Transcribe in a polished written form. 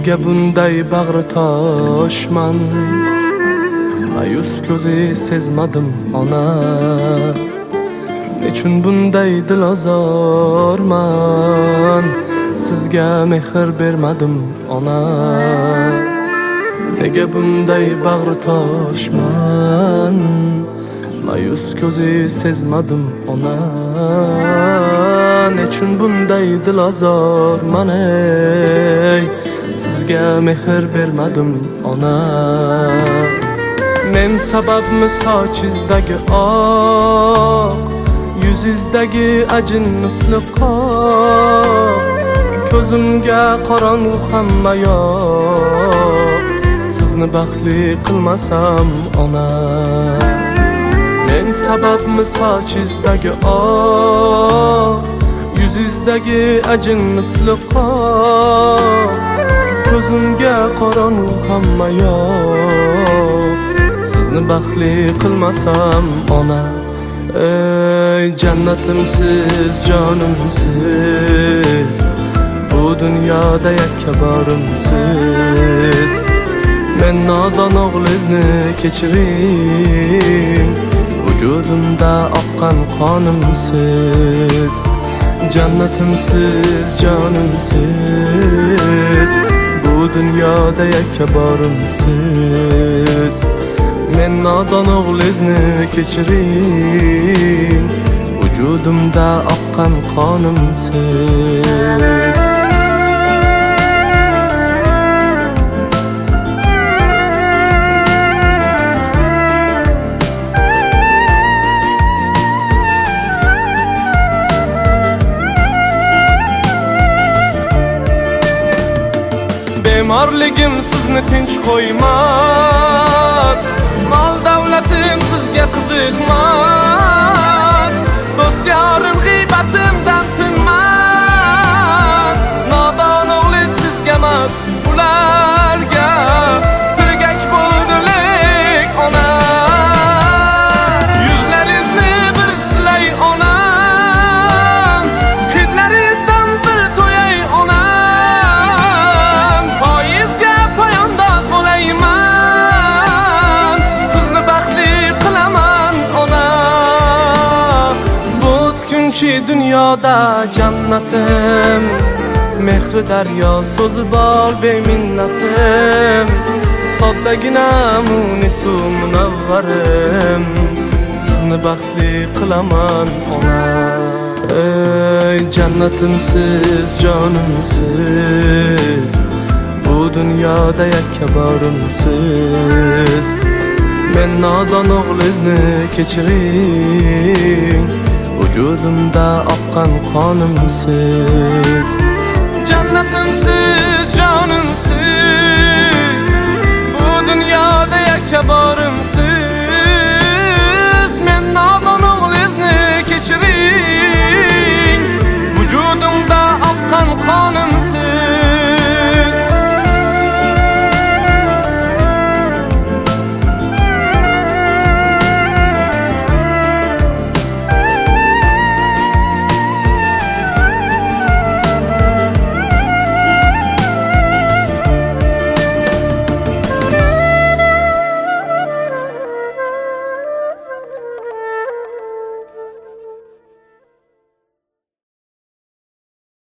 Nega bunday bag'ri toshman, mayus ko'zi sezmadim ona. Nechun bunday dilozorman, sizga mehr bermadim ona. Nega bunday bag'ri toshman, mayus ko'zi sezmadim ona. Nechun bunday dilozorman ey, sizga mehr bermadim ona. Men sababmi sochingizdagi oq, yuzingizdagi ajin misli qoq. Ko'zimga qorong'u hamma yoq, sizni baxtli qilmasam ona. Men sababmi sochingizdagi oq, yuzingizdagi ajin misli qoq. Ko'zimga qorong'u hamma yoq, sizni baxtli qilmasam ona. Ey jannatimsiz, jonimsiz, bu dunyoda yakka borimsiz. Men nodon o'g'lingizni kechiring, vujudimda oqqan qonimsiz. Jannatimsiz, jonimsiz, bu dunyoda yakka borimsiz. Men nodon o'g'lingizni kechiring, vujudimda oqqan qonimsiz. Bemorligim sizni tinch qo'ymas, mol davlatim sizga qiziqmas. Do'st yorim g'iybatimdan tinmas. Nodon o'g'lingiz sizga emas, ularga tirgak bo'ldilik ona. Yuzlaringizni bir silay onam, hidlaringizdan bir to'yay ona. Dunyoda jannatim, mehri daryo so'zi bor beminnatim. Soddagina munisu munavvarim, sizni baxtli qilaman ona. Ey jannatimsiz, jonimsiz, bu dunyoda yakka borimsiz. Men nodon o'g'lingizni kechiring, vujudimda oqqan qonimsiz. Jannatimsiz, jonimsiz, bu dunyoda yakka borimsiz. Men nodon o'g'lingizni kechiring, vujudimda oqqan qonim